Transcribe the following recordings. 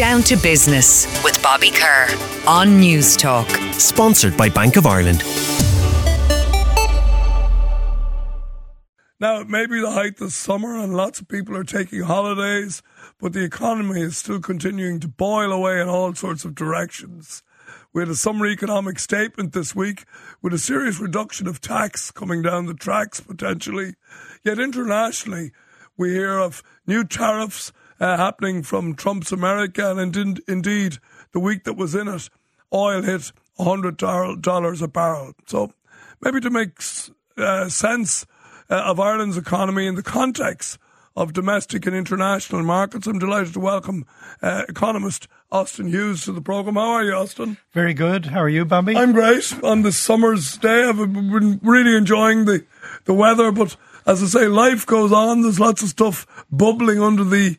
Down to Business with Bobby Kerr on News Talk. Sponsored by Bank of Ireland. Now, it may be the height of summer and lots of people are taking holidays, but the economy is still continuing to boil away in all sorts of directions. We had a summer economic statement this week with a serious reduction of tax coming down the tracks potentially. Yet internationally, we hear of new tariffs happening from Trump's America, and indeed, the week that was in it, oil hit $100 a barrel. So maybe to make sense of Ireland's economy in the context of domestic and international markets, I'm delighted to welcome economist Austin Hughes to the programme. How are you, Austin? Very good. How are you, Bobby? I'm great. On this summer's day, I've been really enjoying the weather, but as I say, life goes on. There's lots of stuff bubbling under the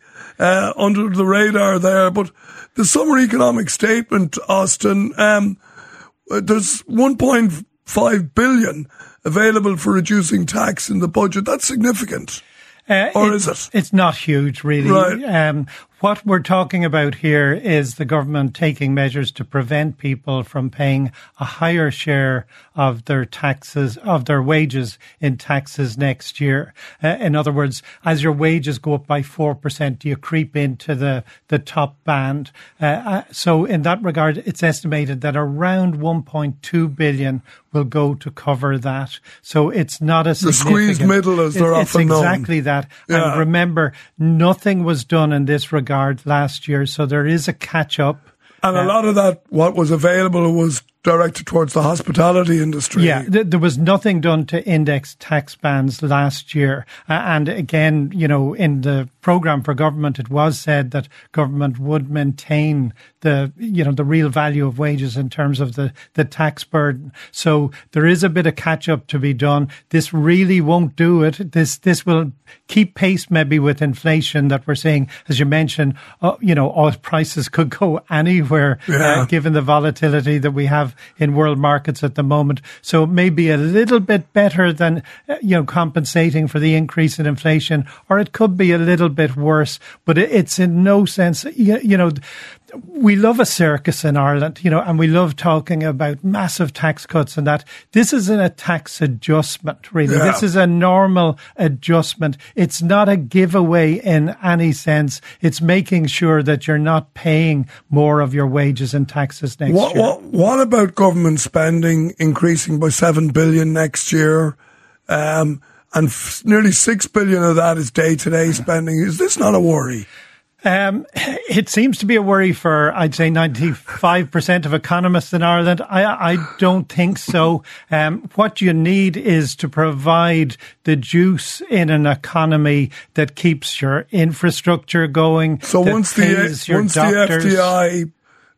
radar there. But the summer economic statement, Austin, there's 1.5 billion available for reducing tax in the budget. That's significant. Or is it? It's not huge, really. Right. What we're talking about here is the government taking measures to prevent people from paying a higher share of their taxes, of their wages in taxes next year. In other words, as your wages go up by 4%, you creep into the top band. So in that regard, it's estimated that around 1.2 billion will go to cover that. So it's not a significant... The squeezed middle, as they're often known. It's exactly that. Yeah. And remember, nothing was done in this regard last year, so there is a catch-up. And a lot of that, what was available, was directed towards the hospitality industry. Yeah, there was nothing done to index tax bands last year. And again, you know, in the programme for government, it was said that government would maintain the real value of wages in terms of the tax burden. So there is a bit of catch up to be done. This really won't do it. This will keep pace maybe with inflation that we're seeing. As you mentioned, oil prices could go anywhere given the volatility that we have in world markets at the moment. So it may be a little bit better than, compensating for the increase in inflation, or it could be a little bit worse, but it's in no sense, we love a circus in Ireland, and we love talking about massive tax cuts and that. This isn't a tax adjustment, really. Yeah. This is a normal adjustment. It's not a giveaway in any sense. It's making sure that you're not paying more of your wages and taxes next year. What about government spending increasing by 7 billion next year? And nearly 6 billion of that is day-to-day spending. Is this not a worry? It seems to be a worry for, I'd say, 95% of economists in Ireland. I don't think so. What you need is to provide the juice in an economy that keeps your infrastructure going. So once the FDI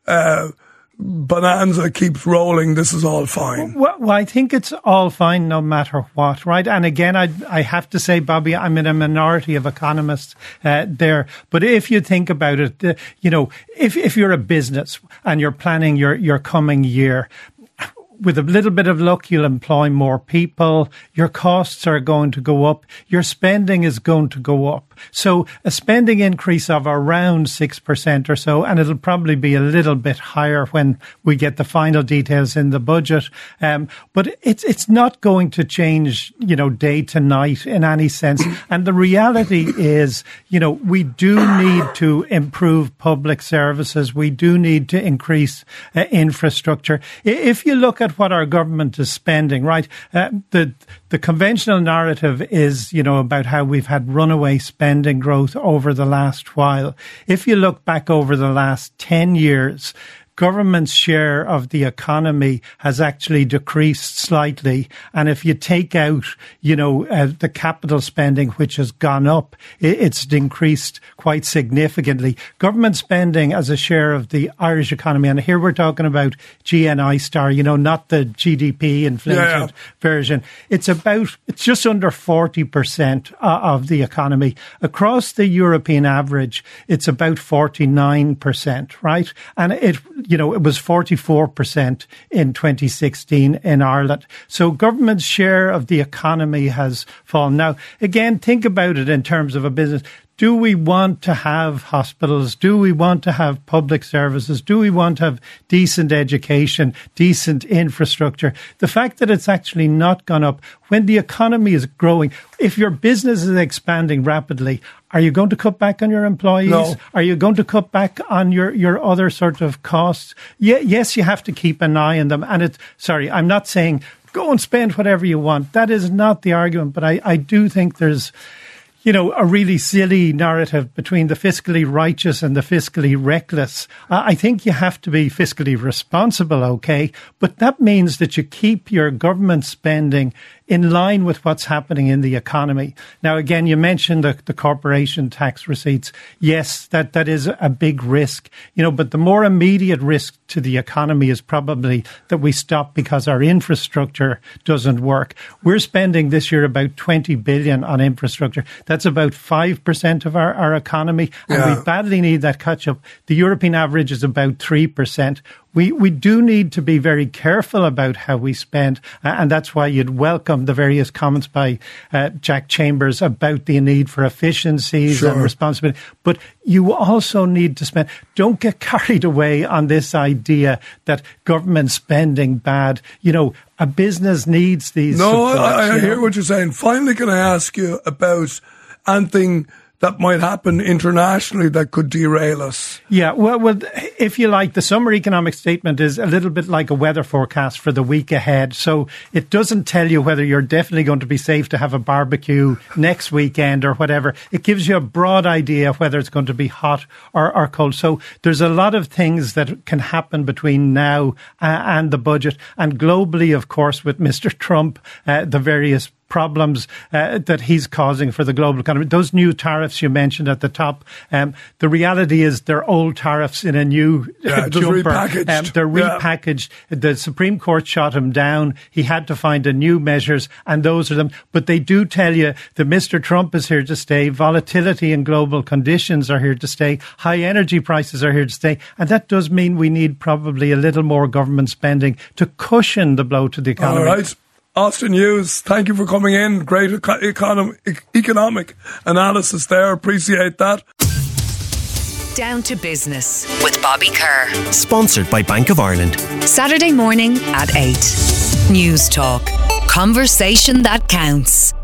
bonanza keeps rolling, this is all fine. Well, I think it's all fine no matter what, right? And again, I have to say, Bobby, I'm in a minority of economists there. But if you think about it, if you're a business and you're planning your coming year, with a little bit of luck, you'll employ more people. Your costs are going to go up. Your spending is going to go up. So a spending increase of around 6% or so, and it'll probably be a little bit higher when we get the final details in the budget. But it's not going to change, day to night in any sense. And the reality is, we do need to improve public services. We do need to increase infrastructure. If you look at what our government is spending, right? The conventional narrative is, about how we've had runaway spending growth over the last while. If you look back over the last 10 years, government's share of the economy has actually decreased slightly. And if you take out, the capital spending, which has gone up, it's increased quite significantly. Government spending as a share of the Irish economy, and here we're talking about GNI star, not the GDP inflated version. It's just under 40% of the economy. Across the European average, it's about 49%, right? And it was 44% in 2016 in Ireland. So government's share of the economy has fallen. Now, again, think about it in terms of a business. do we want to have hospitals? Do we want to have public services? Do we want to have decent education, decent infrastructure? The fact that it's actually not gone up when the economy is growing, if your business is expanding rapidly, are you going to cut back on your employees? No. Are you going to cut back on your other sort of costs? Yes, you have to keep an eye on them. And I'm not saying go and spend whatever you want. That is not the argument. But I do think there's, a really silly narrative between the fiscally righteous and the fiscally reckless. I think you have to be fiscally responsible, okay? But that means that you keep your government spending in line with what's happening in the economy. Now, again, you mentioned the corporation tax receipts. Yes, that is a big risk, but the more immediate risk to the economy is probably that we stop because our infrastructure doesn't work. We're spending this year about 20 billion on infrastructure. That's about 5% of our economy, and we badly need that catch up. The European average is about 3%. We do need to be very careful about how we spend, and that's why you'd welcome the various comments by Jack Chambers about the need for efficiencies and responsibility. But you also need to spend. Don't get carried away on this idea that government spending bad. A business needs these supports. I hear what you're saying. Finally, can I ask you about anything that might happen internationally that could derail us? Yeah, well, if you like, the summer economic statement is a little bit like a weather forecast for the week ahead. So it doesn't tell you whether you're definitely going to be safe to have a barbecue next weekend or whatever. It gives you a broad idea of whether it's going to be hot or cold. So there's a lot of things that can happen between now and the budget. And globally, of course, with Mr. Trump, the various problems that he's causing for the global economy. Those new tariffs you mentioned at the top, the reality is they're old tariffs in a new jumper. Repackaged. They're repackaged. The Supreme Court shot him down. He had to find a new measures, and those are them. But they do tell you that Mr. Trump is here to stay. Volatility in global conditions are here to stay. High energy prices are here to stay. And that does mean we need probably a little more government spending to cushion the blow to the economy. All right. Austin Hughes, thank you for coming in. Great economic analysis there. Appreciate that. Down to Business with Bobby Kerr. Sponsored by Bank of Ireland. Saturday morning at 8. News Talk. Conversation that counts.